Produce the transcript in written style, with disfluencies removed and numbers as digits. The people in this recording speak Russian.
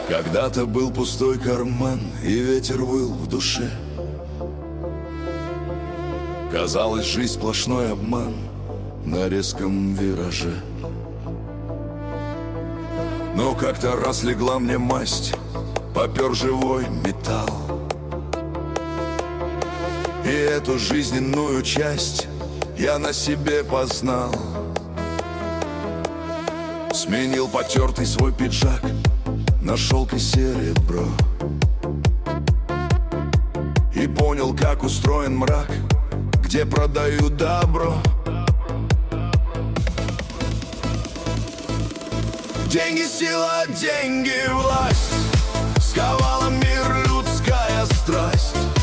Когда-то был пустой карман, и ветер выл в душе. Казалось, жизнь сплошной обман на резком вираже. Но как-то раз легла мне масть, попер живой металл, и эту жизненную часть я на себе познал. Сменил потертый свой пиджак на шелк и серебро, и понял, как устроен мрак, где продают добро. Деньги, сила, деньги, власть, сковала мир людская страсть.